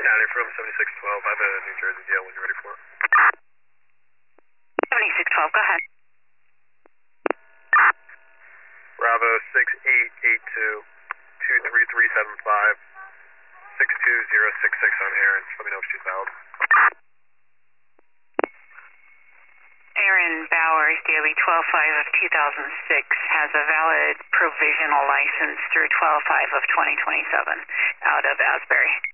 County from 7612. I have a New Jersey deal when you're ready for it. 7612, go ahead. Bravo 6882 23375 62066 on Aaron. Let me know if she's valid. Aaron Bowers, DOB 12-5 of 2006, has a valid provisional license through 12-5 of 2027 out of Asbury.